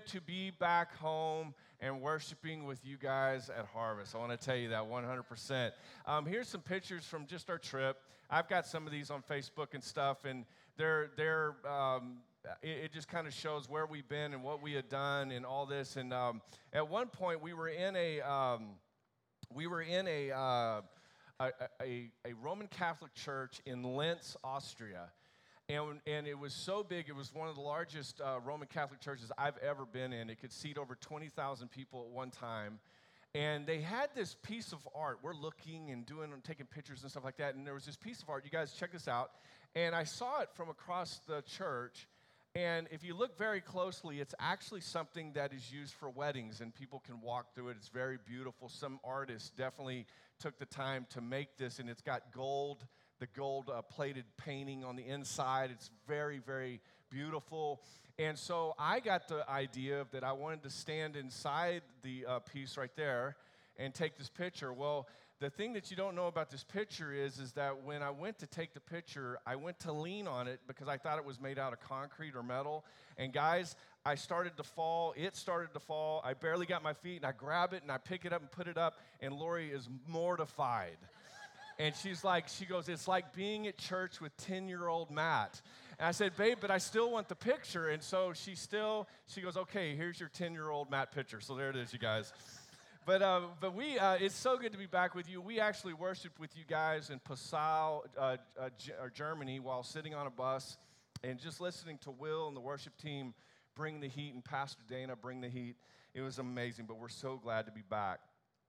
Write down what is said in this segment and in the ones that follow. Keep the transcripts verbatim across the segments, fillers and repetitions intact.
to be back home and worshiping with you guys at Harvest. I want to tell you that one hundred percent. Um, here's some pictures from just our trip. I've got some of these on Facebook and stuff, and they're, they're um, it, it just kind of shows where we've been and what we had done and all this. And um, at one point, we were in a, um, we were in a, uh, a, a, a Roman Catholic church in Linz, Austria. And, and it was so big, it was one of the largest uh, Roman Catholic churches I've ever been in. It could seat over twenty thousand people at one time. And they had this piece of art. We're looking and doing and taking pictures and stuff like that. And there was this piece of art. You guys check this out. And I saw it from across the church. And if you look very closely, it's actually something that is used for weddings, and people can walk through it. It's very beautiful. Some artists definitely took the time to make this, and it's got gold, the gold uh, plated painting on the inside. It's very, very beautiful. And so I got the idea that I wanted to stand inside the uh, piece right there and take this picture. Well, the thing that you don't know about this picture is, is that when I went to take the picture, I went to lean on it because I thought it was made out of concrete or metal. And guys, I started to fall. It started to fall. I barely got my feet, and I grab it, and I pick it up and put it up, and Lori is mortified. And she's like, she goes, it's like being at church with ten-year-old Matt. And I said, babe, but I still want the picture. And so she still, she goes, okay, here's your ten-year-old Matt picture. So there it is, you guys. But uh, but we, uh, it's so good to be back with you. We actually worshiped with you guys in Passau, uh, uh, G- uh, Germany, while sitting on a bus and just listening to Will and the worship team bring the heat and Pastor Dana bring the heat. It was amazing, but we're so glad to be back.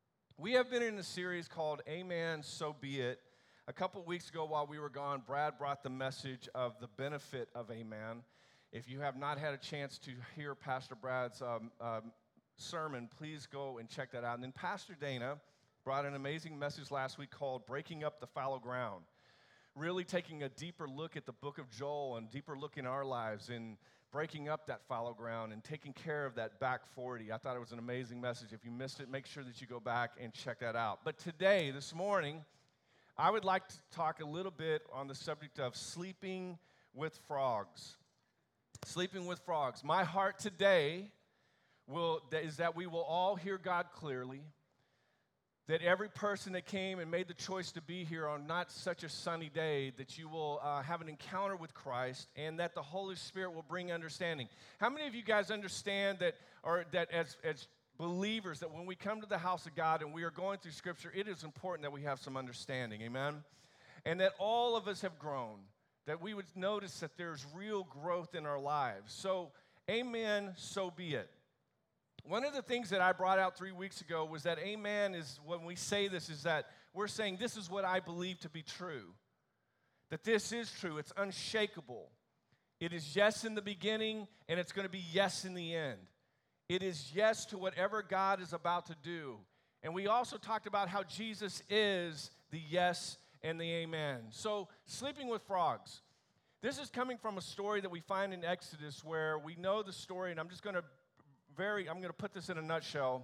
We have been in a series called Amen, So Be It. A couple weeks ago while we were gone, Brad brought the message of the benefit of Amen. If you have not had a chance to hear Pastor Brad's um, um, sermon, please go and check that out. And then Pastor Dana brought an amazing message last week called Breaking Up the Fallow Ground, really taking a deeper look at the book of Joel and deeper look in our lives and breaking up that fallow ground and taking care of that back forty. I thought it was an amazing message. If you missed it, make sure that you go back and check that out. But today, this morning, I would like to talk a little bit on the subject of sleeping with frogs. Sleeping with frogs. My heart today will, is that we will all hear God clearly, that every person that came and made the choice to be here on not such a sunny day, that you will uh, have an encounter with Christ, and that the Holy Spirit will bring understanding. How many of you guys understand that, or that as, as believers, that when we come to the house of God and we are going through Scripture, it is important that we have some understanding, amen? And that all of us have grown, that we would notice that there's real growth in our lives. So, amen, so be it. One of the things that I brought out three weeks ago was that amen is, when we say this, is that we're saying this is what I believe to be true. That this is true. It's unshakable. It is yes in the beginning, and it's going to be yes in the end. It is yes to whatever God is about to do. And we also talked about how Jesus is the yes and the amen. So, sleeping with frogs. This is coming from a story that we find in Exodus where we know the story, and I'm just going to Very, I'm going to put this in a nutshell.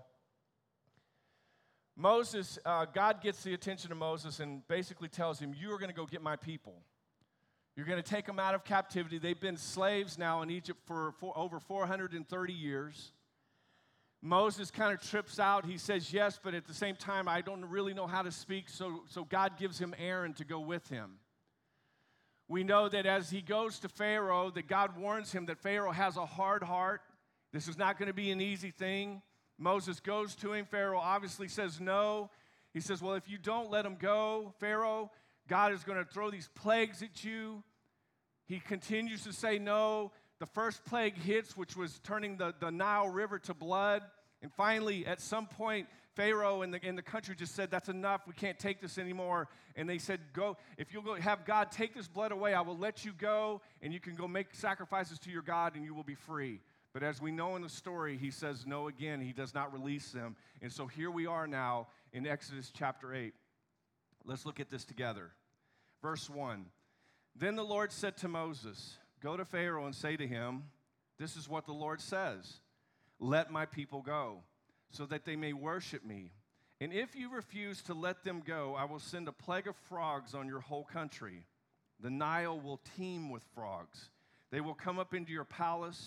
Moses, uh, God gets the attention of Moses and basically tells him, you are going to go get my people. You're going to take them out of captivity. They've been slaves now in Egypt for, for over four hundred thirty years. Moses kind of trips out. He says yes, but at the same time, I don't really know how to speak, so, so God gives him Aaron to go with him. We know that as he goes to Pharaoh, that God warns him that Pharaoh has a hard heart. This is not going to be an easy thing. Moses goes to him. Pharaoh obviously says no. He says, well, if you don't let him go, Pharaoh, God is going to throw these plagues at you. He continues to say no. The first plague hits, which was turning the, the Nile River to blood. And finally, at some point, Pharaoh and the, and the country just said, that's enough. We can't take this anymore. And they said, go, if you'll go have God take this blood away, I will let you go, and you can go make sacrifices to your God, and you will be free. But as we know in the story, he says no again. He does not release them. And so here we are now in Exodus chapter eight. Let's look at this together. Verse one. Then the Lord said to Moses, go to Pharaoh and say to him, this is what the Lord says. Let my people go, so that they may worship me. And if you refuse to let them go, I will send a plague of frogs on your whole country. The Nile will teem with frogs. They will come up into your palace,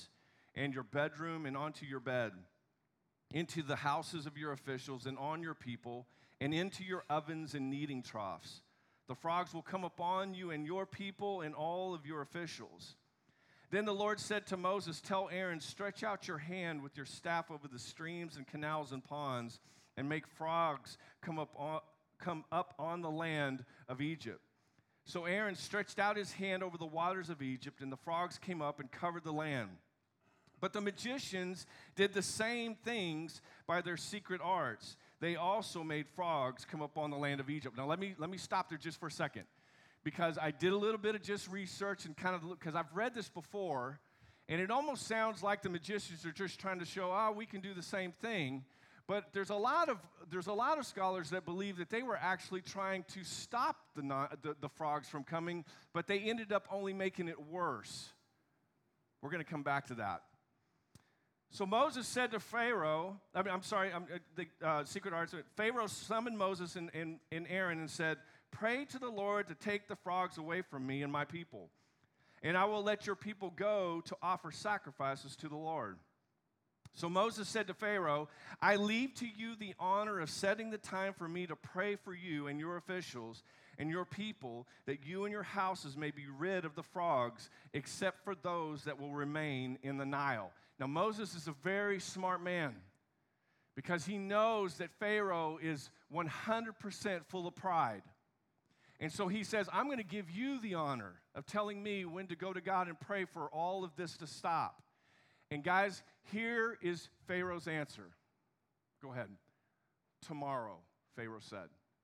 and your bedroom and onto your bed, into the houses of your officials and on your people, and into your ovens and kneading troughs. The frogs will come upon you and your people and all of your officials. Then the Lord said to Moses, tell Aaron, stretch out your hand with your staff over the streams and canals and ponds, and make frogs come up on, come up on the land of Egypt. So Aaron stretched out his hand over the waters of Egypt, and the frogs came up and covered the land. But the magicians did the same things by their secret arts. They also made frogs come up on the land of Egypt. Now, let me, let me stop there just for a second, because I did a little bit of just research and kind of look, because I've read this before, and it almost sounds like the magicians are just trying to show, oh, we can do the same thing. But there's a lot of, there's a lot of scholars that believe that they were actually trying to stop the, the, the frogs from coming, but they ended up only making it worse. We're going to come back to that. So Moses said to Pharaoh, I mean, I'm sorry, I'm, uh, the uh, secret arts, Pharaoh summoned Moses and, and, and Aaron and said, pray to the Lord to take the frogs away from me and my people, and I will let your people go to offer sacrifices to the Lord. So Moses said to Pharaoh, I leave to you the honor of setting the time for me to pray for you and your officials and your people, that you and your houses may be rid of the frogs, except for those that will remain in the Nile. Now, Moses is a very smart man, because he knows that Pharaoh is one hundred percent full of pride. And so he says, I'm going to give you the honor of telling me when to go to God and pray for all of this to stop. And guys, here is Pharaoh's answer. Go ahead. Tomorrow, Pharaoh said.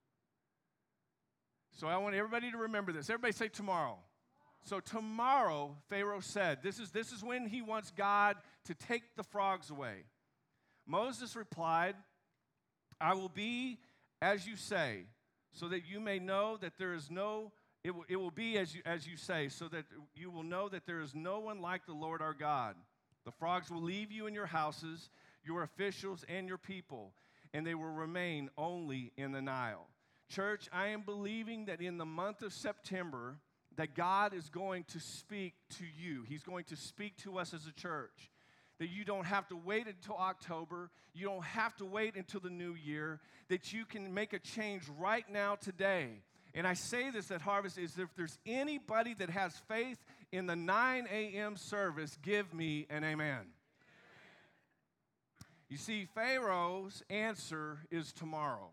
So I want everybody to remember this. Everybody say tomorrow. So tomorrow, Pharaoh said, this is, this is when he wants God to take the frogs away. Moses replied, I will be as you say, so that you may know that there is no, it will, it will be as you, as you say, so that you will know that there is no one like the Lord our God. The frogs will leave you in your houses, your officials, and your people, and they will remain only in the Nile. Church, I am believing that in the month of September, that God is going to speak to you. He's going to speak to us as a church. That you don't have to wait until October. You don't have to wait until the new year. That you can make a change right now, today. And I say this at Harvest is if there's anybody that has faith in the nine a.m. service, give me an amen. Amen. You see, Pharaoh's answer is tomorrow.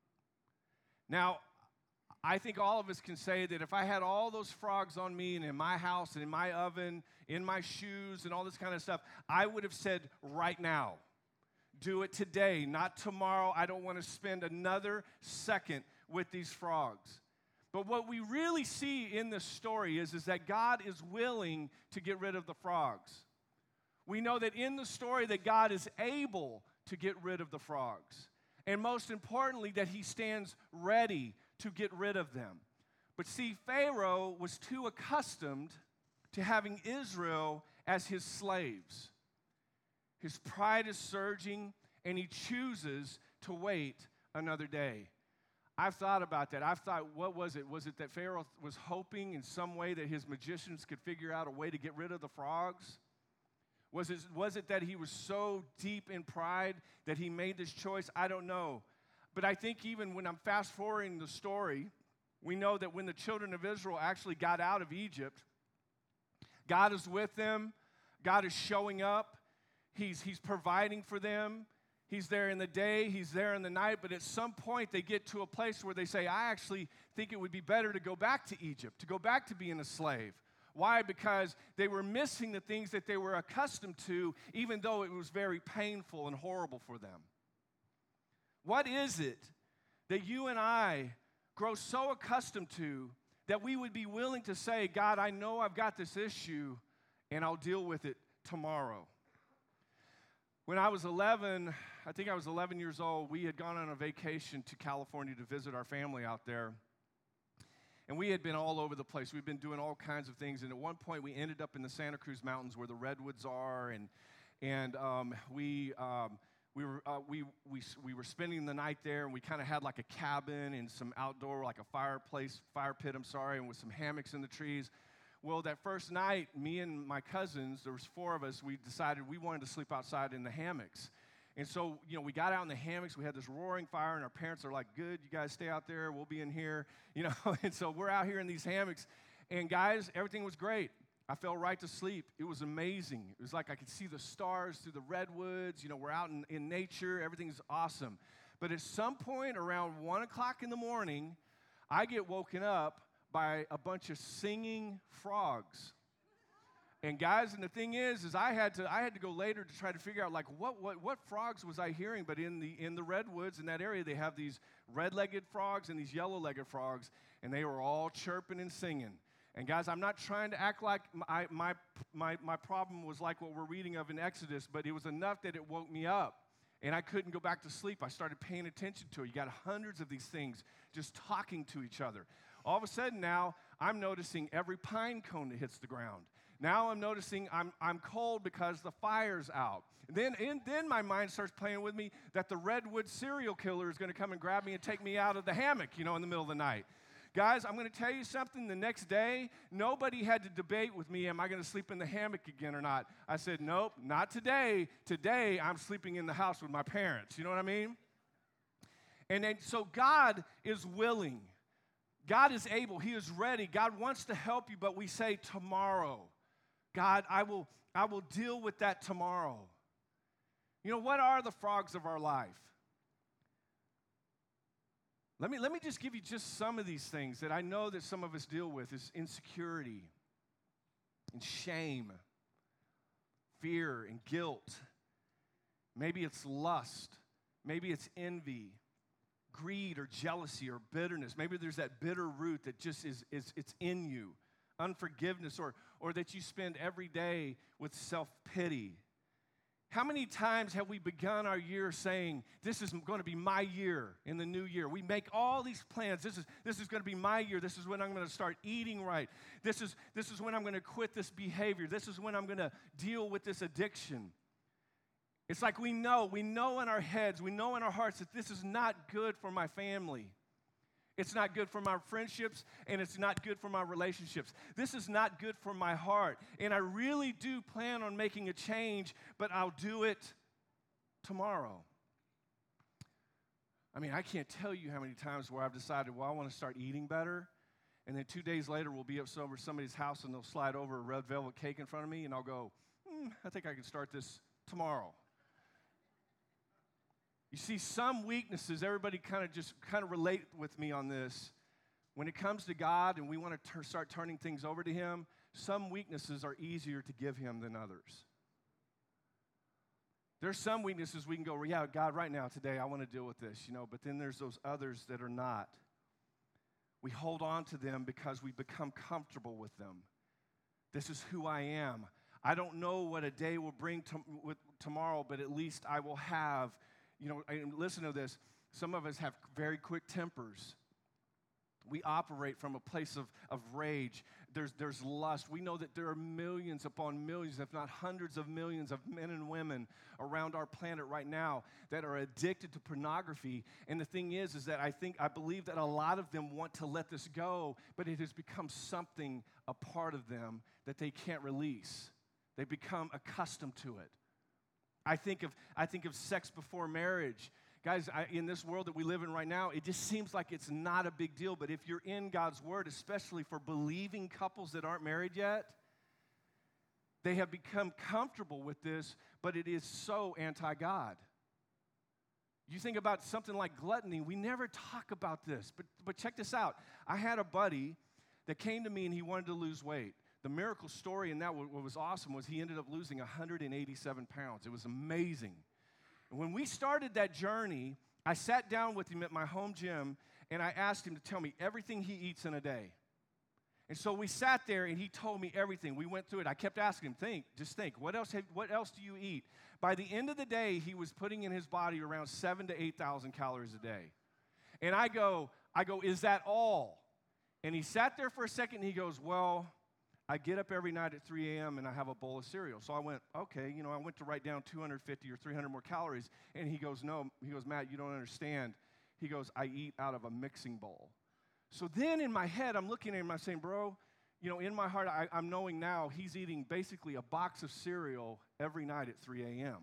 Now, I think all of us can say that if I had all those frogs on me and in my house and in my oven, in my shoes and all this kind of stuff, I would have said right now, do it today, not tomorrow. I don't want to spend another second with these frogs. But what we really see in this story is, is that God is willing to get rid of the frogs. We know that in the story that God is able to get rid of the frogs. And most importantly, that he stands ready to get rid of them. But see, Pharaoh was too accustomed to having Israel as his slaves. His pride is surging, and he chooses to wait another day. I've thought about that. I've thought, what was it? Was it that Pharaoh was hoping in some way that his magicians could figure out a way to get rid of the frogs? Was it, was it that he was so deep in pride that he made this choice? I don't know. But I think even when I'm fast forwarding the story, we know that when the children of Israel actually got out of Egypt, God is with them. God is showing up. He's, he's providing for them. He's there in the day. He's there in the night. But at some point, they get to a place where they say, I actually think it would be better to go back to Egypt, to go back to being a slave. Why? Because they were missing the things that they were accustomed to, even though it was very painful and horrible for them. What is it that you and I grow so accustomed to that we would be willing to say, God, I know I've got this issue, and I'll deal with it tomorrow? When I was eleven, I think I was eleven years old, we had gone on a vacation to California to visit our family out there. And we had been all over the place. We'd been doing all kinds of things. And at one point, we ended up in the Santa Cruz Mountains where the redwoods are. And, and um, we, um, we, were, uh, we, we, we were spending the night there. And we kind of had like a cabin and some outdoor, like a fireplace, fire pit, I'm sorry, and with some hammocks in the trees. Well, that first night, me and my cousins, there was four of us, we decided we wanted to sleep outside in the hammocks. And so, you know, we got out in the hammocks. We had this roaring fire, and our parents are like, good, you guys stay out there. We'll be in here, you know. And so we're out here in these hammocks. And, guys, everything was great. I fell right to sleep. It was amazing. It was like I could see the stars through the redwoods. You know, we're out in, in nature. Everything's awesome. But at some point around one o'clock in the morning, I get woken up by a bunch of singing frogs. And guys, and the thing is, is I had to I had to go later to try to figure out like what what what frogs was I hearing. But in the in the redwoods in that area, they have these red-legged frogs and these yellow-legged frogs, and they were all chirping and singing. And guys, I'm not trying to act like my my my my problem was like what we're reading of in Exodus, but it was enough that it woke me up. And I couldn't go back to sleep. I started paying attention to it. You got hundreds of these things just talking to each other. All of a sudden now, I'm noticing every pine cone that hits the ground. Now I'm noticing I'm, I'm cold because the fire's out. And then, and then my mind starts playing with me that the redwood serial killer is going to come and grab me and take me out of the hammock, you know, in the middle of the night. Guys, I'm going to tell you something. The next day, nobody had to debate with me, am I going to sleep in the hammock again or not? I said, nope, not today. Today, I'm sleeping in the house with my parents. You know what I mean? And then, so God is willing. God is able. He is ready. God wants to help you, but we say tomorrow. God, I will, I will deal with that tomorrow. You know, what are the frogs of our life? Let me, let me just give you just some of these things that I know that some of us deal with is insecurity and shame, fear and guilt. Maybe it's lust. Maybe it's envy, greed or jealousy or bitterness. Maybe there's that bitter root that just is, is it's in you. Unforgiveness, or, or that you spend every day with self-pity. How many times have we begun our year saying, this is going to be my year in the new year? We make all these plans. This is, this is going to be my year. This is when I'm going to start eating right. This is, this is when I'm going to quit this behavior. This is when I'm going to deal with this addiction. It's like we know, we know in our heads, we know in our hearts that this is not good for my family. It's not good for my friendships, and it's not good for my relationships. This is not good for my heart. And I really do plan on making a change, but I'll do it tomorrow. I mean, I can't tell you how many times where I've decided, well, I want to start eating better, and then two days later we'll be up over somebody's house, and they'll slide over a red velvet cake in front of me, and I'll go, hmm, I think I can start this tomorrow. You see, some weaknesses, everybody kind of just kind of relate with me on this. When it comes to God and we want to ter- start turning things over to Him, some weaknesses are easier to give Him than others. There's some weaknesses we can go, yeah, God, right now, today, I want to deal with this, you know, but then there's those others that are not. We hold on to them because we become comfortable with them. This is who I am. I don't know what a day will bring to- with tomorrow, but at least I will have. You know, and listen to this. Some of us have very quick tempers. We operate from a place of, of rage. There's, there's lust. We know that there are millions upon millions, if not hundreds of millions of men and women around our planet right now that are addicted to pornography. And the thing is, is that I think, I believe that a lot of them want to let this go, but it has become something, a part of them that they can't release. They become accustomed to it. I think of I think of sex before marriage. Guys, I, in this world that we live in right now, it just seems like it's not a big deal. But if you're in God's Word, especially for believing couples that aren't married yet, they have become comfortable with this, but it is so anti-God. You think about something like gluttony, we never talk about this. But, but check this out. I had a buddy that came to me and he wanted to lose weight. The miracle story in that, what was awesome was he ended up losing one hundred eighty-seven pounds. It was amazing. And when we started that journey, I sat down with him at my home gym, and I asked him to tell me everything he eats in a day. And so we sat there, and he told me everything. We went through it. I kept asking him, think, just think, what else, have, what else do you eat? By the end of the day, he was putting in his body around seven to eight thousand calories a day. And I go, I go, is that all? And he sat there for a second, and he goes, well, I get up every night at three a.m. and I have a bowl of cereal. So I went, okay, you know, I went to write down two hundred fifty or three hundred more calories. And he goes, no, he goes, Matt, you don't understand. He goes, I eat out of a mixing bowl. So then in my head, I'm looking at him, I'm saying, bro, you know, in my heart, I, I'm knowing now he's eating basically a box of cereal every night at three a.m.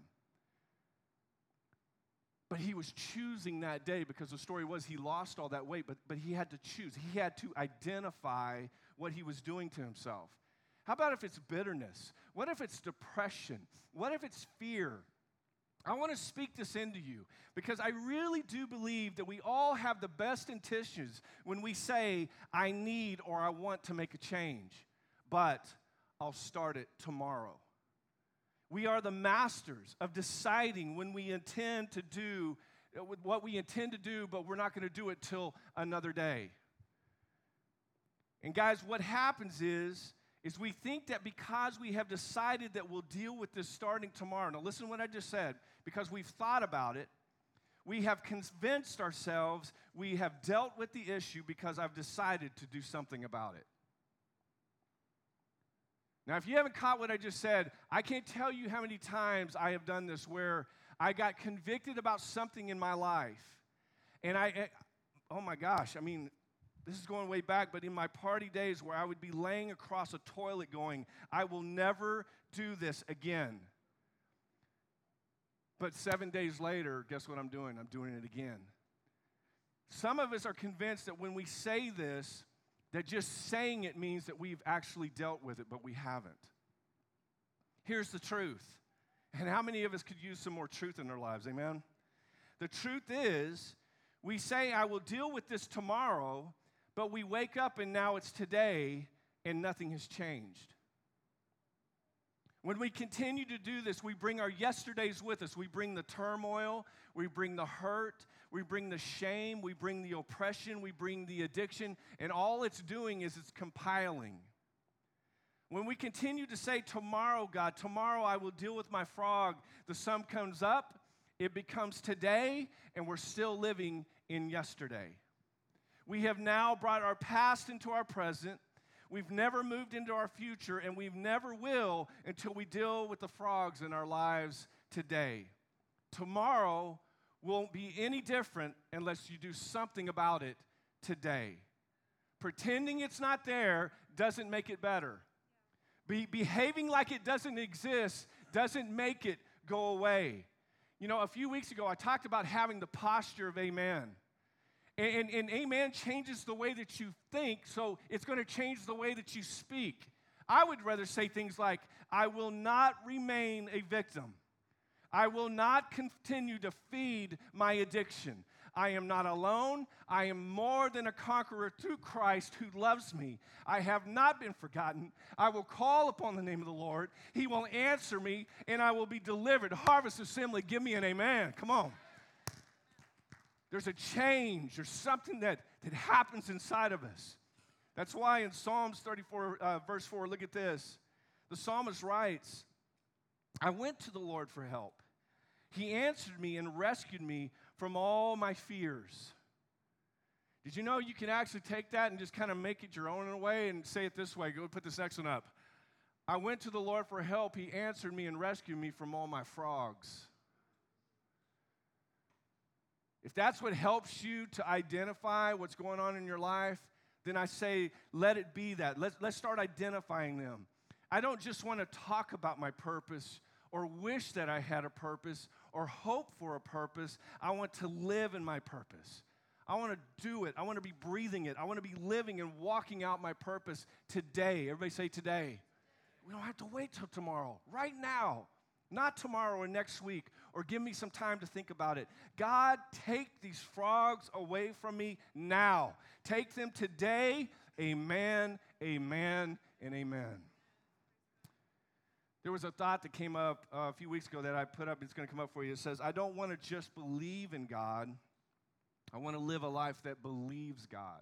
But he was choosing that day because the story was he lost all that weight, but, but he had to choose. He had to identify what he was doing to himself. How about if it's bitterness? What if it's depression? What if it's fear? I want to speak this into you because I really do believe that we all have the best intentions when we say, I need or I want to make a change, but I'll start it tomorrow. We are the masters of deciding when we intend to do what we intend to do, but we're not going to do it till another day. And guys, what happens is, is we think that because we have decided that we'll deal with this starting tomorrow. Now listen to what I just said. Because we've thought about it, we have convinced ourselves we have dealt with the issue because I've decided to do something about it. Now, if you haven't caught what I just said, I can't tell you how many times I have done this where I got convicted about something in my life. And I, oh my gosh, I mean, this is going way back, but in my party days where I would be laying across a toilet going, I will never do this again. But seven days later, guess what I'm doing? I'm doing it again. Some of us are convinced that when we say this, that just saying it means that we've actually dealt with it, but we haven't. Here's the truth. And how many of us could use some more truth in our lives, amen? The truth is, we say, I will deal with this tomorrow, but we wake up and now it's today and nothing has changed. When we continue to do this, we bring our yesterdays with us. We bring the turmoil, we bring the hurt, we bring the shame, we bring the oppression, we bring the addiction, and all it's doing is it's compiling. When we continue to say, tomorrow, God, tomorrow I will deal with my frog, the sun comes up, it becomes today, and we're still living in yesterday. We have now brought our past into our present. We've never moved into our future, and we never will until we deal with the frogs in our lives today. Tomorrow won't be any different unless you do something about it today. Pretending it's not there doesn't make it better. Be, behaving like it doesn't exist doesn't make it go away. You know, a few weeks ago, I talked about having the posture of amen. And, and, and amen changes the way that you think, so it's going to change the way that you speak. I would rather say things like, I will not remain a victim. I will not continue to feed my addiction. I am not alone. I am more than a conqueror through Christ who loves me. I have not been forgotten. I will call upon the name of the Lord. He will answer me, and I will be delivered. Harvest Assembly, give me an amen. Come on. There's a change. There's something that, that happens inside of us. That's why in Psalms thirty-four, uh, verse four, look at this. The psalmist writes, I went to the Lord for help. He answered me and rescued me from all my fears. Did you know you can actually take that and just kind of make it your own in a way and say it this way? Go put this next one up. I went to the Lord for help. He answered me and rescued me from all my frogs. If that's what helps you to identify what's going on in your life, then I say, let it be that. Let's, let's start identifying them. I don't just want to talk about my purpose or wish that I had a purpose or hope for a purpose. I want to live in my purpose. I want to do it. I want to be breathing it. I want to be living and walking out my purpose today. Everybody say today. We don't have to wait till tomorrow. Right now. Not tomorrow or next week, or give me some time to think about it. God, take these frogs away from me now. Take them today. Amen, amen, and amen. There was a thought that came up uh, a few weeks ago that I put up. It's going to come up for you. It says, I don't want to just believe in God. I want to live a life that believes God.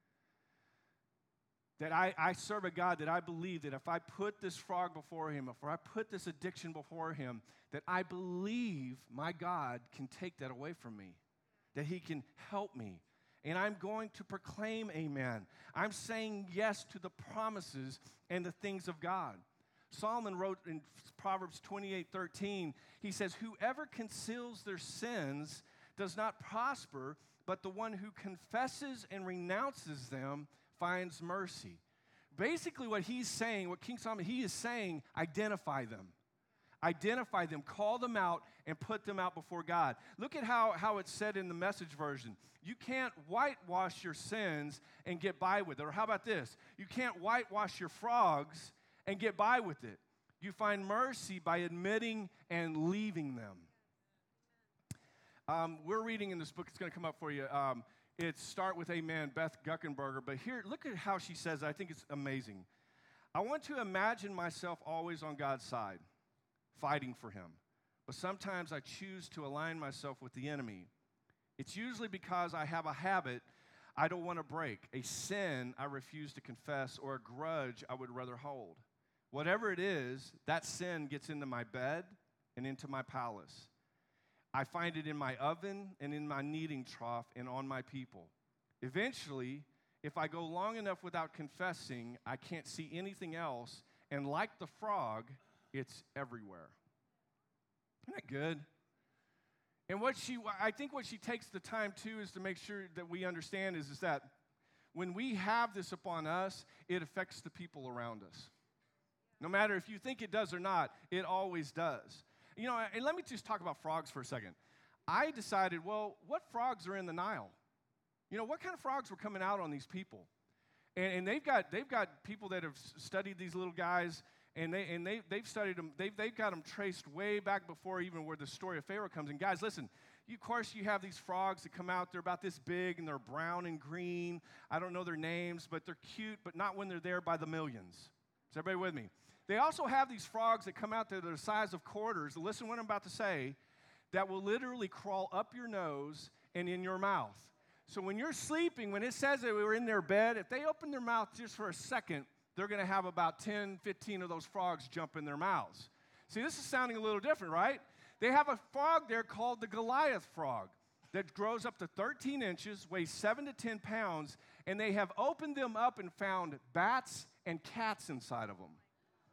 That I, I serve a God that I believe that if I put this frog before him, if I put this addiction before him, that I believe my God can take that away from me, that he can help me. And I'm going to proclaim amen. I'm saying yes to the promises and the things of God. Solomon wrote in Proverbs twenty-eight thirteen, he says, whoever conceals their sins does not prosper, but the one who confesses and renounces them finds mercy. basically what he's saying, what King Solomon, he is saying, identify them. Identify them, call them out, and put them out before God. Look at how, how it's said in the Message version. You can't whitewash your sins and get by with it. Or how about this? You can't whitewash your frogs and get by with it. You find mercy by admitting and leaving them. Um, we're reading in this book, it's going to come up for you. Um, it's Start with Amen, Beth Guckenberger. But here, look at how she says it. I think it's amazing. I want to imagine myself always on God's side, fighting for him. But sometimes I choose to align myself with the enemy. It's usually because I have a habit I don't want to break, a sin I refuse to confess, or a grudge I would rather hold. Whatever it is, that sin gets into my bed and into my palace. I find it in my oven and in my kneading trough and on my people. Eventually, if I go long enough without confessing, I can't see anything else, and like the frog, it's everywhere. Isn't that good? And what she, I think what she takes the time, too, is to make sure that we understand is, is that when we have this upon us, it affects the people around us. No matter if you think it does or not, it always does. You know, and let me just talk about frogs for a second. I decided, well, what frogs are in the Nile? You know, what kind of frogs were coming out on these people? And, and they've got they've got people that have studied these little guys, and they and they they've studied them. They've they've got them traced way back before even where the story of Pharaoh comes in. Guys, listen. You, of course, you have these frogs that come out. They're about this big, and they're brown and green. I don't know their names, but they're cute, but not when they're there by the millions. Is everybody with me? They also have these frogs that come out there that are the size of quarters. Listen to what I'm about to say. That will literally crawl up your nose and in your mouth. So when you're sleeping, when it says that we were in their bed, if they open their mouth just for a second, they're going to have about ten, fifteen of those frogs jump in their mouths. See, this is sounding a little different, right? They have a frog there called the Goliath frog that grows up to thirteen inches, weighs seven to ten pounds, and they have opened them up and found bats and cats inside of them.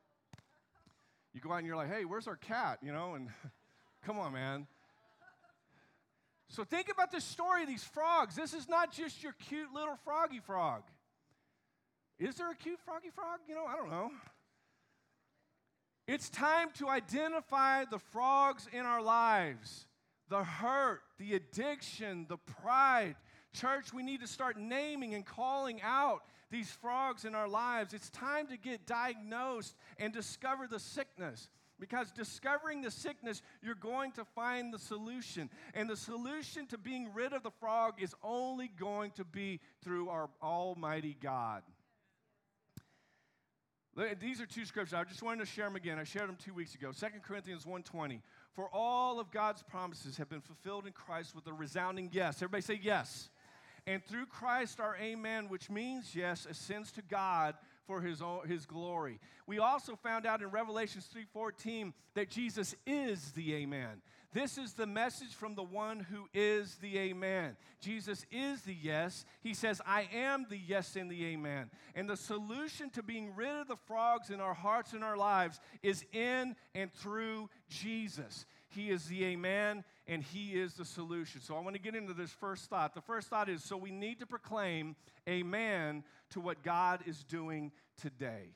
You go out and you're like, hey, where's our cat? You know, and come on, man. So think about the story of these frogs. This is not just your cute little froggy frog. Is there a cute froggy frog? You know, I don't know. It's time to identify the frogs in our lives. The hurt, the addiction, the pride. Church, we need to start naming and calling out these frogs in our lives. It's time to get diagnosed and discover the sickness. Because discovering the sickness, you're going to find the solution. And the solution to being rid of the frog is only going to be through our Almighty God. These are two scriptures. I just wanted to share them again. I shared them two weeks ago. Second Corinthians one twenty. For all of God's promises have been fulfilled in Christ with a resounding yes. Everybody say yes. And through Christ our amen, which means yes, ascends to God for his, own, his glory. We also found out in Revelation three fourteen that Jesus is the amen. This is the message from the one who is the amen. Jesus is the yes. He says, I am the yes and the amen. And the solution to being rid of the frogs in our hearts and our lives is in and through Jesus. He is the amen, and he is the solution. So I want to get into this first thought. The first thought is, so we need to proclaim amen to what God is doing today.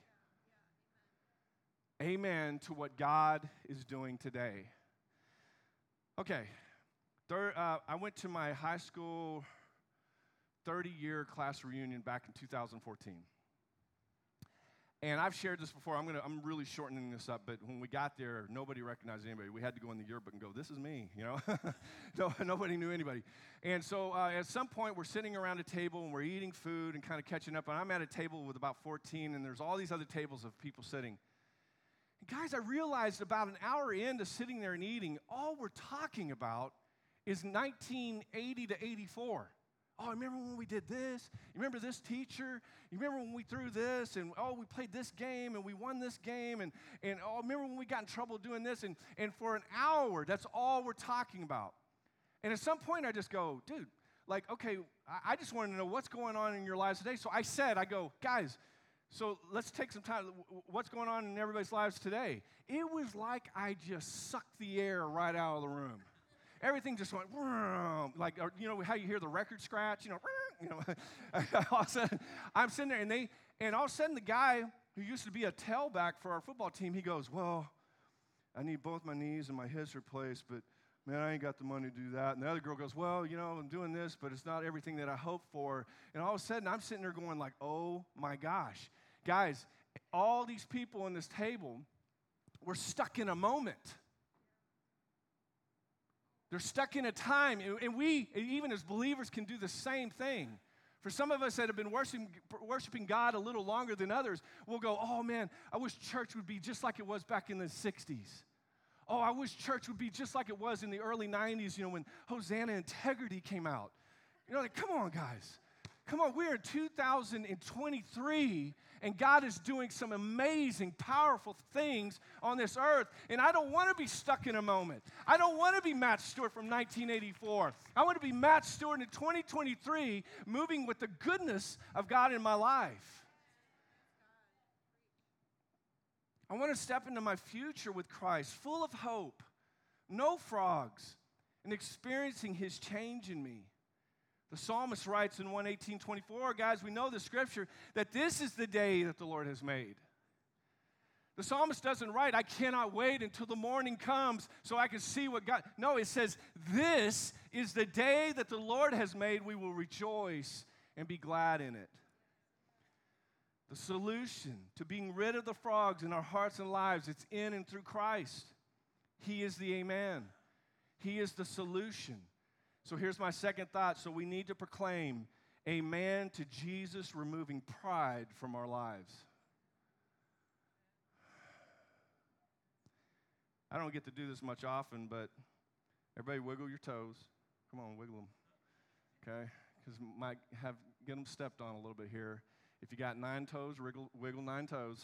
Amen to what God is doing today. Okay, third, uh, I went to my high school thirty-year class reunion back in two thousand fourteen. And I've shared this before. I'm gonna, I'm really shortening this up, but when we got there, nobody recognized anybody. We had to go in the yearbook and go, this is me, you know? no, nobody knew anybody. And so uh, at some point, we're sitting around a table, and we're eating food and kind of catching up. And I'm at a table with about fourteen, and there's all these other tables of people sitting. And guys, I realized about an hour into sitting there and eating, all we're talking about is nineteen eighty to eighty-four. Oh, remember when we did this? You remember this teacher? You remember when we threw this? And, oh, we played this game, and we won this game. And, and oh, remember when we got in trouble doing this? And, and for an hour, that's all we're talking about. And at some point, I just go, dude, like, okay, I, I just want to know what's going on in your lives today. So I said, I go, guys, so let's take some time. What's going on in everybody's lives today? It was like I just sucked the air right out of the room. everything just went, like, or, you know how you hear the record scratch, you know, you know. All of a sudden, I'm sitting there, and they, and all of a sudden, the guy who used to be a tailback for our football team, he goes, well, I need both my knees and my hips replaced, but man, I ain't got the money to do that. And the other girl goes, well, you know, I'm doing this, but it's not everything that I hoped for. And all of a sudden, I'm sitting there going like, oh my gosh. Guys, all these people on this table were stuck in a moment. They're stuck in a time, and we, even as believers, can do the same thing. For some of us that have been worshiping, worshiping God a little longer than others, we'll go, oh man, I wish church would be just like it was back in the sixties. Oh, I wish church would be just like it was in the early nineties, you know, when Hosanna Integrity came out. You know, like, come on, guys. Come on, we're in two thousand twenty-three, and God is doing some amazing, powerful things on this earth. And I don't want to be stuck in a moment. I don't want to be Matt Stewart from nineteen eighty-four. I want to be Matt Stewart in twenty twenty-three, moving with the goodness of God in my life. I want to step into my future with Christ, full of hope, no frogs, and experiencing His change in me. The psalmist writes in one eighteen twenty-four, guys, we know the scripture, that this is the day that the Lord has made. The psalmist doesn't write, I cannot wait until the morning comes so I can see what God... No, it says, this is the day that the Lord has made. We will rejoice and be glad in it. The solution to being rid of the frogs in our hearts and lives, it's in and through Christ. He is the amen. He is the solution. So here's my second thought. So we need to proclaim amen to Jesus removing pride from our lives. I don't get to do this much often, but everybody wiggle your toes. Come on, wiggle them. Okay? Because might have get them stepped on a little bit here. If you got nine toes, wiggle, wiggle nine toes.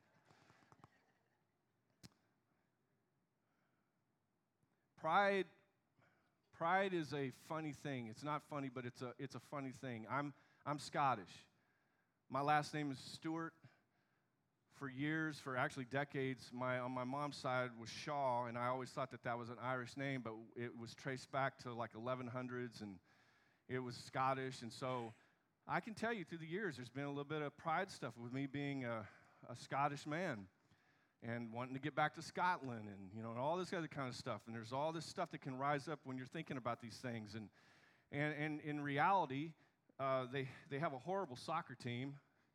Pride Pride is a funny thing. It's not funny, but it's a it's a funny thing. I'm I'm Scottish. My last name is Stewart. For years, for actually decades, my on my mom's side was Shaw, and I always thought that that was an Irish name, but it was traced back to like eleven hundreds, and it was Scottish. And so I can tell you through the years, there's been a little bit of pride stuff with me being a, a Scottish man and wanting to get back to Scotland, and you know, and all this other kind of stuff. And there's all this stuff that can rise up when you're thinking about these things. And and, and in reality, uh, they they have a horrible soccer team.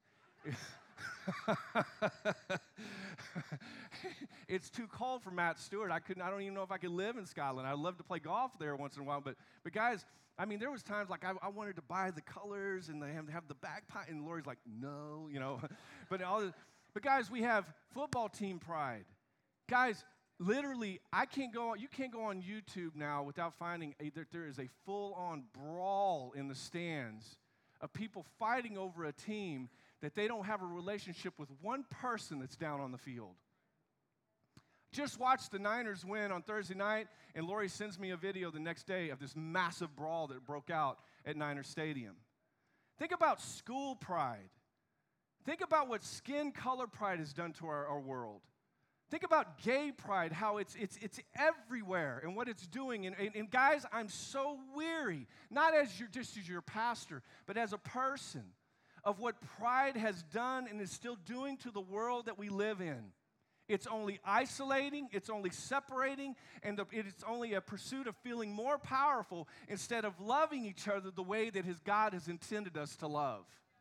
It's too cold for Matt Stewart. I couldn't. I don't even know if I could live in Scotland. I'd love to play golf there once in a while. But but guys, I mean, there was times like I, I wanted to buy the colors and they have, have the bagpipe, and Lori's like, no, you know. but all this, but guys, we have football team pride. Guys, literally, I can't go. You can't go on YouTube now without finding a, that there is a full-on brawl in the stands of people fighting over a team that they don't have a relationship with one person that's down on the field. Just watched the Niners win on Thursday night, and Lori sends me a video the next day of this massive brawl that broke out at Niner Stadium. Think about school pride. Think about what skin color pride has done to our, our world. Think about gay pride, how it's it's it's everywhere and what it's doing. And, and, and guys, I'm so weary, not as your, just as your pastor, but as a person, of what pride has done and is still doing to the world that we live in. It's only isolating, it's only separating, and the, it's only a pursuit of feeling more powerful instead of loving each other the way that his God has intended us to love.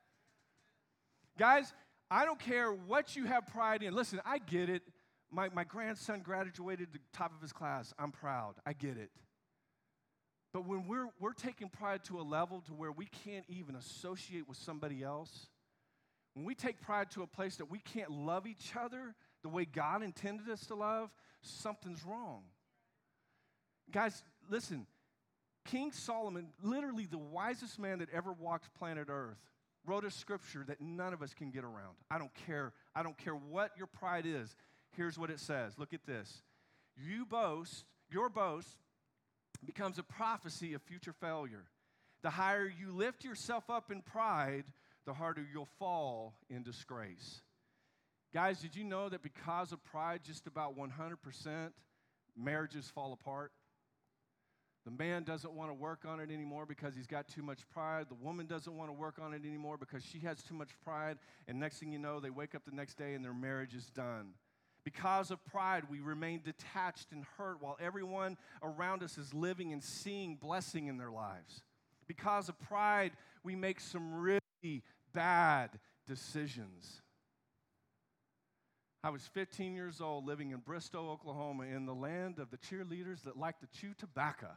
Guys, I don't care what you have pride in. Listen, I get it. My, my grandson graduated the top of his class. I'm proud. I get it. But when we're, we're taking pride to a level to where we can't even associate with somebody else, when we take pride to a place that we can't love each other the way God intended us to love, something's wrong. Guys, listen, King Solomon, literally the wisest man that ever walked planet Earth, wrote a scripture that none of us can get around. I don't care. I don't care what your pride is. Here's what it says. Look at this. You boast, your boast becomes a prophecy of future failure. The higher you lift yourself up in pride, the harder you'll fall in disgrace. Guys, did you know that because of pride, just about one hundred percent marriages fall apart? The man doesn't want to work on it anymore because he's got too much pride. The woman doesn't want to work on it anymore because she has too much pride. And next thing you know, they wake up the next day and their marriage is done. Because of pride, we remain detached and hurt while everyone around us is living and seeing blessing in their lives. Because of pride, we make some really bad decisions. I was fifteen years old living in Bristow, Oklahoma, in the land of the cheerleaders that like to chew tobacco.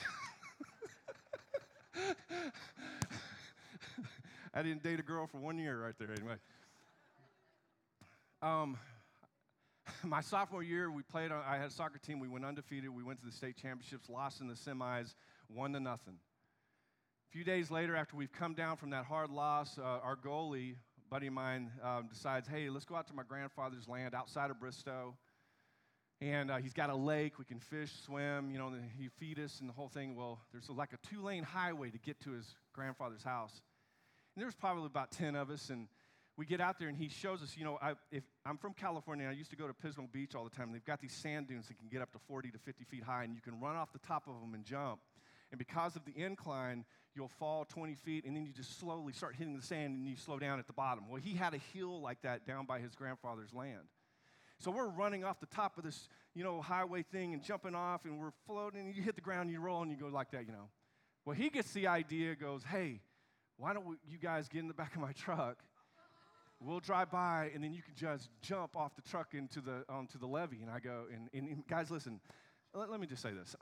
I didn't date a girl for one year right there anyway. Um, my sophomore year, we played, on, I had a soccer team. We went undefeated. We went to the state championships, lost in the semis, one to nothing. A few days later, after we've come down from that hard loss, uh, our goalie, a buddy of mine, um, decides, hey, let's go out to my grandfather's land outside of Bristow. And uh, he's got a lake. We can fish, swim, you know, and he feed us and the whole thing. Well, there's like a two-lane highway to get to his grandfather's house. And there was probably about ten of us, and we get out there, and he shows us, you know, I, if, I'm from California, and I used to go to Pismo Beach all the time, and they've got these sand dunes that can get up to forty to fifty feet high, and you can run off the top of them and jump. And because of the incline, you'll fall twenty feet, and then you just slowly start hitting the sand, and you slow down at the bottom. Well, he had a hill like that down by his grandfather's land. So we're running off the top of this, you know, highway thing and jumping off, and we're floating, and you hit the ground, and you roll, and you go like that, you know. Well, he gets the idea, goes, hey, why don't we, you guys get in the back of my truck? We'll drive by, and then you can just jump off the truck into the onto the levee. And I go, and, and, and guys, listen, let, let me just say this.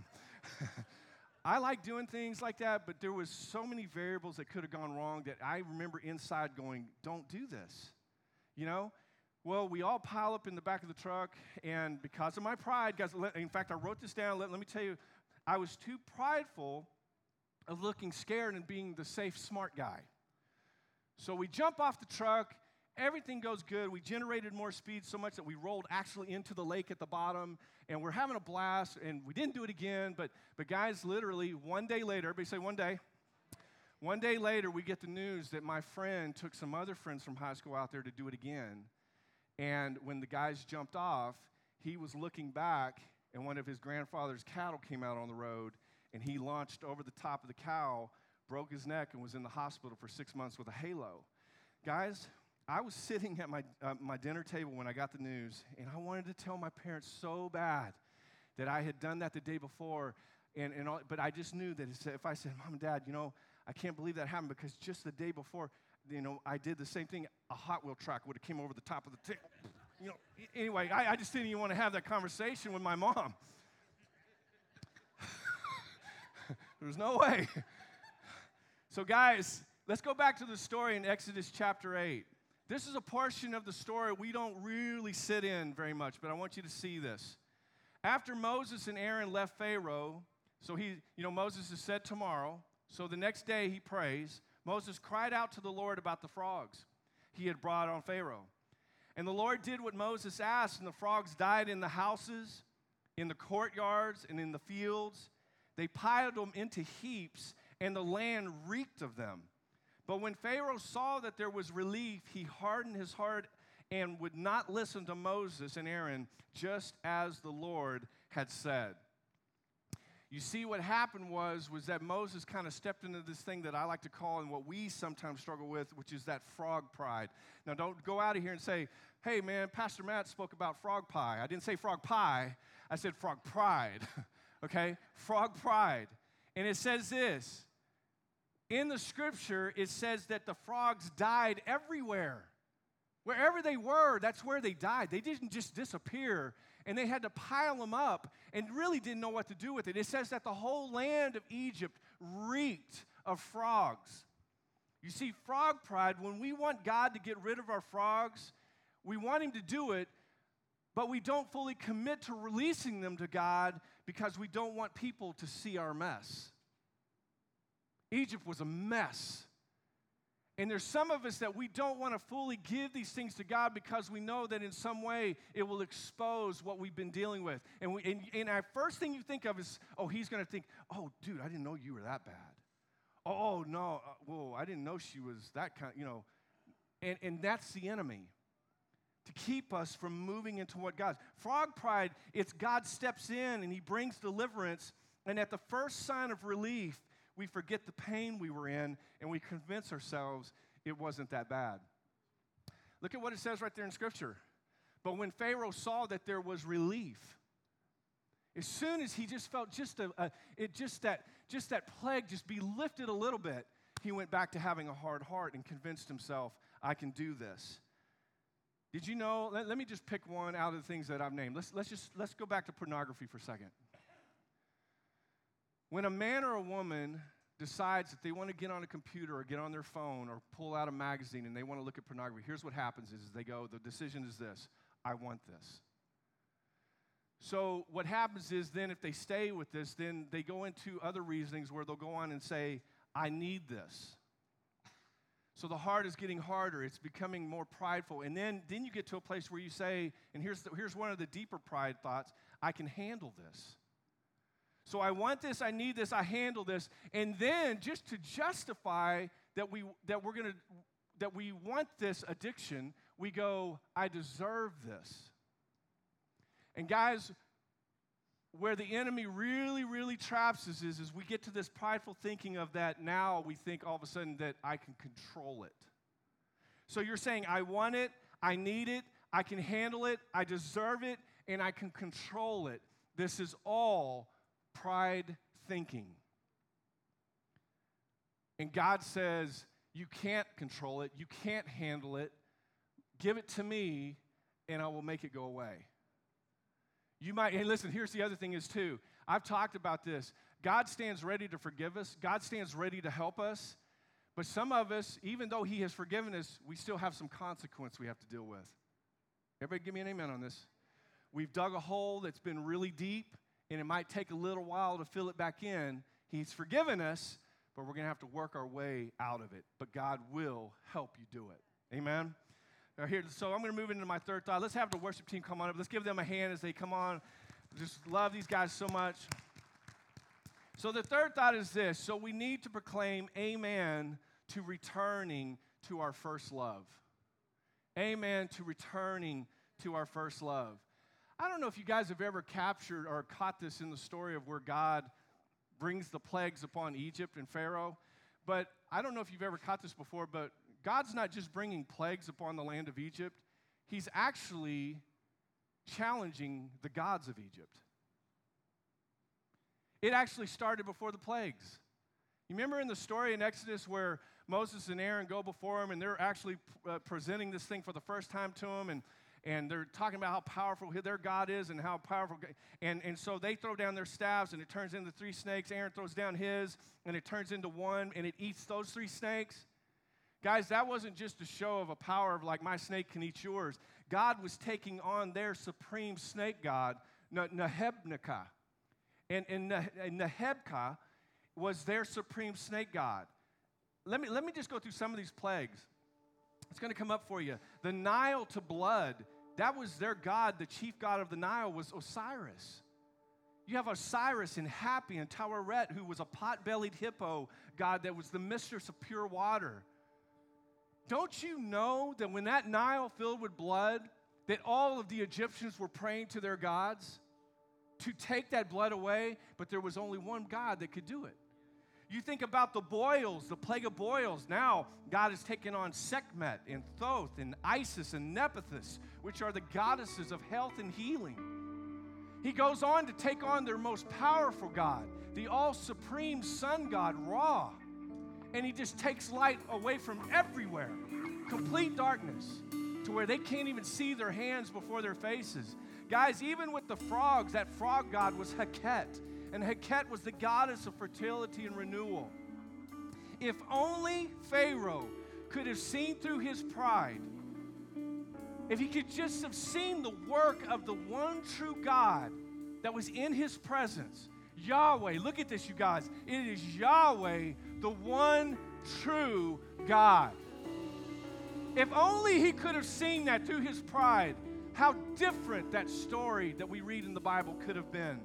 I like doing things like that, but there was so many variables that could have gone wrong that I remember inside going, don't do this, you know? Well, we all pile up in the back of the truck, and because of my pride, guys, in fact, I wrote this down. Let, let me tell you, I was too prideful of looking scared and being the safe, smart guy. So we jump off the truck. Everything goes good. We generated more speed so much that we rolled actually into the lake at the bottom, and we're having a blast, and we didn't do it again, but, but guys, literally one day later, everybody say one day, one day later, we get the news that my friend took some other friends from high school out there to do it again. And when the guys jumped off, he was looking back, and one of his grandfather's cattle came out on the road, and he launched over the top of the cow, broke his neck, and was in the hospital for six months with a halo. Guys, I was sitting at my, uh, my dinner table when I got the news, and I wanted to tell my parents so bad that I had done that the day before, and, and all, but I just knew that if I said, Mom and Dad, you know, I can't believe that happened because just the day before, you know, I did the same thing. A Hot Wheel track would have came over the top of the table. You know, anyway, I, I just didn't even want to have that conversation with my mom. There was no way. So, guys, let's go back to the story in Exodus chapter eight. This is a portion of the story we don't really sit in very much, but I want you to see this. After Moses and Aaron left Pharaoh, so he, you know, Moses is said tomorrow, so the next day he prays. Moses cried out to the Lord about the frogs he had brought on Pharaoh. And the Lord did what Moses asked, and the frogs died in the houses, in the courtyards, and in the fields. They piled them into heaps, and the land reeked of them. But when Pharaoh saw that there was relief, he hardened his heart and would not listen to Moses and Aaron, just as the Lord had said. You see, what happened was, was that Moses kind of stepped into this thing that I like to call, and what we sometimes struggle with, which is that frog pride. Now, don't go out of here and say, hey, man, Pastor Matt spoke about frog pie. I didn't say frog pie. I said frog pride, okay? Frog pride. And it says this. In the scripture, it says that the frogs died everywhere. Wherever they were, that's where they died. They didn't just disappear, and they had to pile them up and really didn't know what to do with it. It says that the whole land of Egypt reeked of frogs. You see, frog pride, when we want God to get rid of our frogs, we want him to do it, but we don't fully commit to releasing them to God because we don't want people to see our mess. Egypt was a mess. And there's some of us that we don't want to fully give these things to God because we know that in some way it will expose what we've been dealing with. And, we, and, and our first thing you think of is, oh, he's going to think, oh, dude, I didn't know you were that bad. Oh, no, uh, whoa, I didn't know she was that kind, you know. And, and that's the enemy, to keep us from moving into what God's. Frog pride, it's God steps in and he brings deliverance, And at the first sign of relief, we forget the pain we were in, and we convince ourselves it wasn't that bad. Look at what it says right there in Scripture. But when Pharaoh saw that there was relief, as soon as he just felt just a, a it just that just that plague just be lifted a little bit, he went back to having a hard heart and convinced himself, I can do this. Did you know? Let, let me just pick one out of the things that I've named. Let's let's just let's go back to pornography for a second. When a man or a woman decides that they want to get on a computer or get on their phone or pull out a magazine and they want to look at pornography, here's what happens is they go, the decision is this, I want this. So what happens is then if they stay with this, then they go into other reasonings where they'll go on and say, I need this. So the heart is getting harder. It's becoming more prideful. And then, then you get to a place where you say, and here's, the, here's one of the deeper pride thoughts, I can handle this. So I want this, I need this, I handle this. And then just to justify that we that we're gonna that we want this addiction, we go, I deserve this. And guys, where the enemy really, really traps us is, is we get to this prideful thinking of that now we think all of a sudden that I can control it. So you're saying, I want it, I need it, I can handle it, I deserve it, and I can control it. This is all pride thinking. And God says, you can't control it, you can't handle it. Give it to me, and I will make it go away. You might, and listen, here's the other thing is too, I've talked about this. God stands ready to forgive us. God stands ready to help us. But some of us, even though he has forgiven us, we still have some consequence we have to deal with. Everybody give me an amen on this. We've dug a hole that's been really deep, and it might take a little while to fill it back in. He's forgiven us, but we're going to have to work our way out of it. But God will help you do it. Amen? Now here, so I'm going to move into my third thought. Let's have the worship team come on up. Let's give them a hand as they come on. Just love these guys so much. So the third thought is this. So we need to proclaim amen to returning to our first love. Amen to returning to our first love. I don't know if you guys have ever captured or caught this in the story of where God brings the plagues upon Egypt and Pharaoh, but I don't know if you've ever caught this before, but God's not just bringing plagues upon the land of Egypt. He's actually challenging the gods of Egypt. It actually started before the plagues. You remember in the story in Exodus where Moses and Aaron go before him and they're actually uh, presenting this thing for the first time to him, and And they're talking about how powerful their God is and how powerful. And, and so they throw down their staffs, and it turns into three snakes. Aaron throws down his, and it turns into one, and it eats those three snakes. Guys, that wasn't just a show of a power of like my snake can eat yours. God was taking on their supreme snake god, Nehebnekah. And, and Nehebkah was their supreme snake god. Let me, let me just go through some of these plagues. It's going to come up for you. The Nile to blood, that was their god. The chief god of the Nile was Osiris. You have Osiris and Happy and Taweret, who was a pot-bellied hippo god that was the mistress of pure water. Don't you know that when that Nile filled with blood, that all of the Egyptians were praying to their gods to take that blood away, but there was only one God that could do it. You think about the boils, the plague of boils. Now, God has taken on Sekhmet and Thoth and Isis and Nephthys, which are the goddesses of health and healing. He goes on to take on their most powerful God, the all-supreme sun god, Ra. And he just takes light away from everywhere. Complete darkness to where they can't even see their hands before their faces. Guys, even with the frogs, that frog god was Heket. And Heket was the goddess of fertility and renewal. If only Pharaoh could have seen through his pride, if he could just have seen the work of the one true God that was in his presence, Yahweh, look at this, you guys. It is Yahweh, the one true God. If only he could have seen that through his pride, how different that story that we read in the Bible could have been.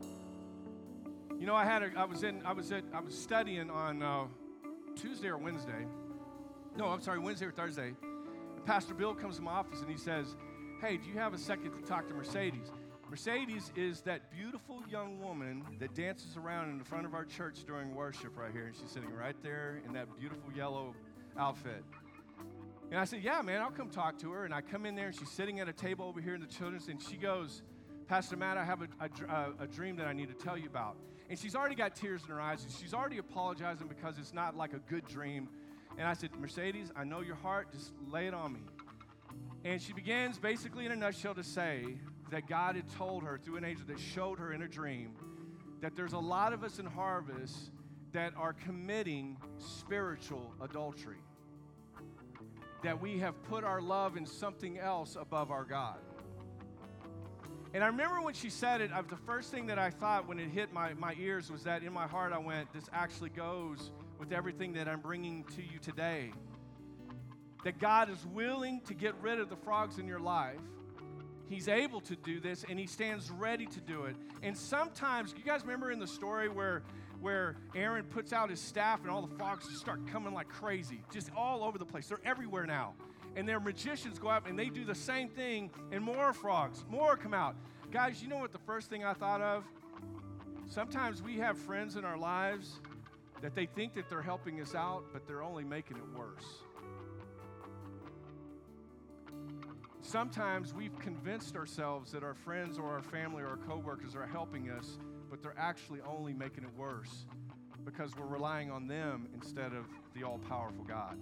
You know, I had a, I was in, I was at, I was studying on uh, Tuesday or Wednesday. No, I'm sorry, Wednesday or Thursday. And Pastor Bill comes to my office and he says, "Hey, do you have a second to talk to Mercedes?" Mercedes is that beautiful young woman that dances around in the front of our church during worship right here. And she's sitting right there in that beautiful yellow outfit. And I said, yeah, man, I'll come talk to her. And I come in there, and she's sitting at a table over here in the children's, and she goes, Pastor Matt, I have a, a, a dream that I need to tell you about. And she's already got tears in her eyes, and she's already apologizing because it's not like a good dream. And I said, Mercedes, I know your heart. Just lay it on me. And she begins basically in a nutshell to say that God had told her through an angel that showed her in a dream that there's a lot of us in Harvest that are committing spiritual adultery, that we have put our love in something else above our God. And I remember when she said it, I, the first thing that I thought when it hit my, my ears was that in my heart I went, this actually goes with everything that I'm bringing to you today. That God is willing to get rid of the frogs in your life. He's able to do this, and he stands ready to do it. And sometimes, you guys remember in the story where, where Aaron puts out his staff and all the frogs just start coming like crazy, just all over the place. They're everywhere now. And their magicians go out and they do the same thing, and more frogs, more come out. Guys, you know what the first thing I thought of? Sometimes we have friends in our lives that they think that they're helping us out, but they're only making it worse. Sometimes we've convinced ourselves that our friends or our family or our coworkers are helping us, but they're actually only making it worse because we're relying on them instead of the all-powerful God.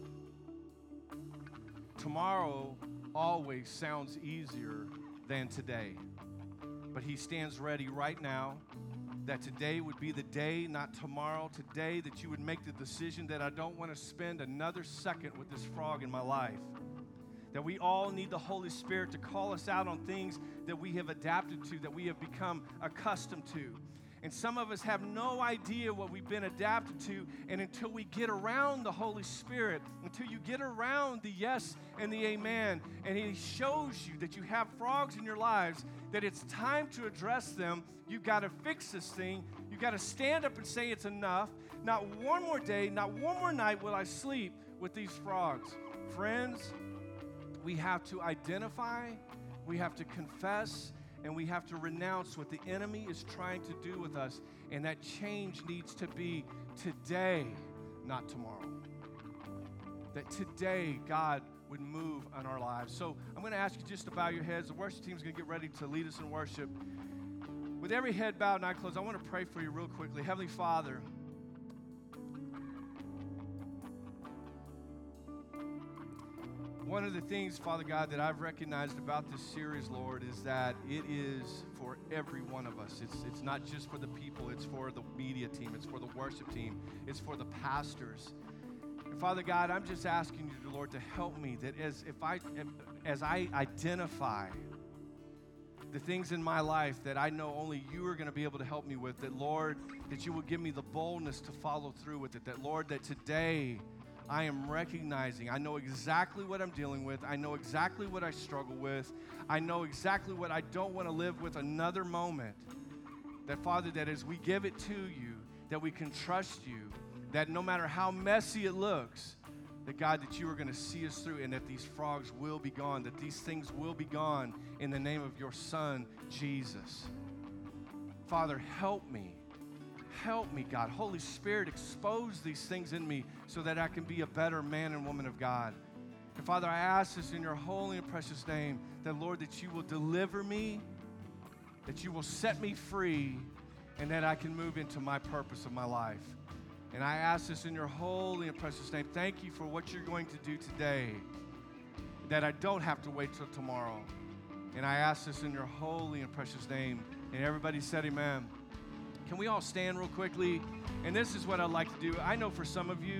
Tomorrow always sounds easier than today, but he stands ready right now that today would be the day, not tomorrow, today that you would make the decision that I don't want to spend another second with this frog in my life. That we all need the Holy Spirit to call us out on things that we have adapted to, that we have become accustomed to. And some of us have no idea what we've been adapted to, and until we get around the Holy Spirit, until you get around the yes and the amen, and he shows you that you have frogs in your lives, that it's time to address them, you've got to fix this thing. You've got to stand up and say it's enough. Not one more day, not one more night will I sleep with these frogs. Friends, we have to identify, we have to confess, and we have to renounce what the enemy is trying to do with us. And that change needs to be today, not tomorrow. That today God would move on our lives. So I'm going to ask you just to bow your heads. The worship team is going to get ready to lead us in worship. With every head bowed and eye closed, I want to pray for you real quickly. Heavenly Father, one of the things, Father God, that I've recognized about this series, Lord, is that it is for every one of us. It's, it's not just for the people. It's for the media team. It's for the worship team. It's for the pastors. And Father God, I'm just asking you, Lord, to help me that as if I as I identify the things in my life that I know only you are going to be able to help me with, that, Lord, that you will give me the boldness to follow through with it. That, Lord, that today I am recognizing, I know exactly what I'm dealing with. I know exactly what I struggle with. I know exactly what I don't want to live with another moment. That, Father, that as we give it to you, that we can trust you, that no matter how messy it looks, that, God, that you are going to see us through, and that these frogs will be gone, that these things will be gone in the name of your Son, Jesus. Father, help me. Help me, God. Holy Spirit, expose these things in me so that I can be a better man and woman of God. And Father, I ask this in your holy and precious name, that, Lord, that you will deliver me, that you will set me free, and that I can move into my purpose of my life. And I ask this in your holy and precious name. Thank you for what you're going to do today, that I don't have to wait till tomorrow. And I ask this in your holy and precious name. And everybody said amen. Can we all stand real quickly? And this is what I'd like to do. I know for some of you,